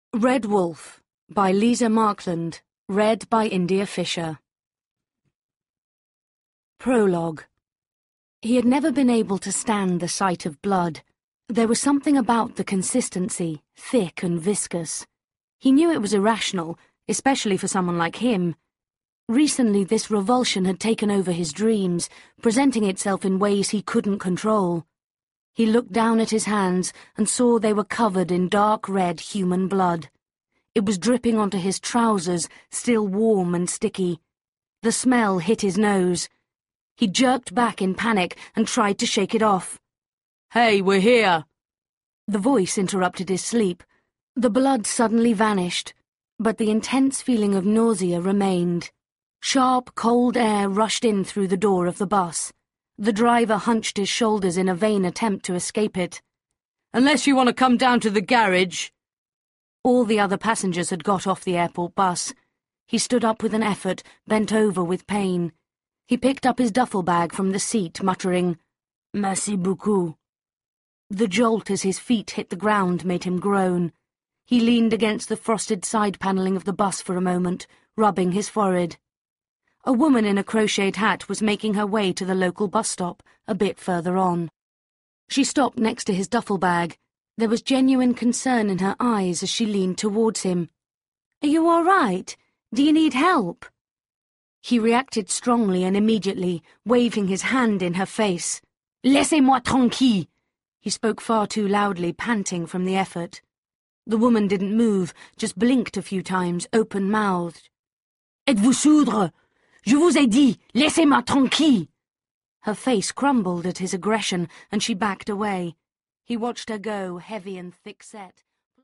Red Wolf by Lisa Markland, read by India Fisher. Prologue. He had never been able to stand the sight of blood. There was something about the consistency, thick and viscous. He knew it was irrational, especially for someone like him. Recently this revulsion had taken over his dreams, presenting itself in ways he couldn't control. He looked down at his hands and saw they were covered in dark red human blood. It was dripping onto his trousers, still warm and sticky. The smell hit his nose. He jerked back in panic and tried to shake it off. "Hey, we're here!" The voice interrupted his sleep. The blood suddenly vanished, but the intense feeling of nausea remained. Sharp, cold air rushed in through the door of the bus. The driver hunched his shoulders in a vain attempt to escape it. "Unless you want to come down to the garage." All the other passengers had got off the airport bus. He stood up with an effort, bent over with pain. He picked up his duffel bag from the seat, muttering, "Merci beaucoup." The jolt as his feet hit the ground made him groan. He leaned against the frosted side panelling of the bus for a moment, rubbing his forehead. A woman in a crocheted hat was making her way to the local bus stop, a bit further on. She stopped next to his duffel bag. There was genuine concern in her eyes as she leaned towards him. "Are you all right? Do you need help?" He reacted strongly and immediately, waving his hand in her face. "Laissez-moi tranquille!" He spoke far too loudly, panting from the effort. The woman didn't move, just blinked a few times, open-mouthed. "Êtes-vous sourd? Je vous ai dit, laissez-moi tranquille!" Her face crumbled at his aggression, and she backed away. He watched her go, heavy and thick-set.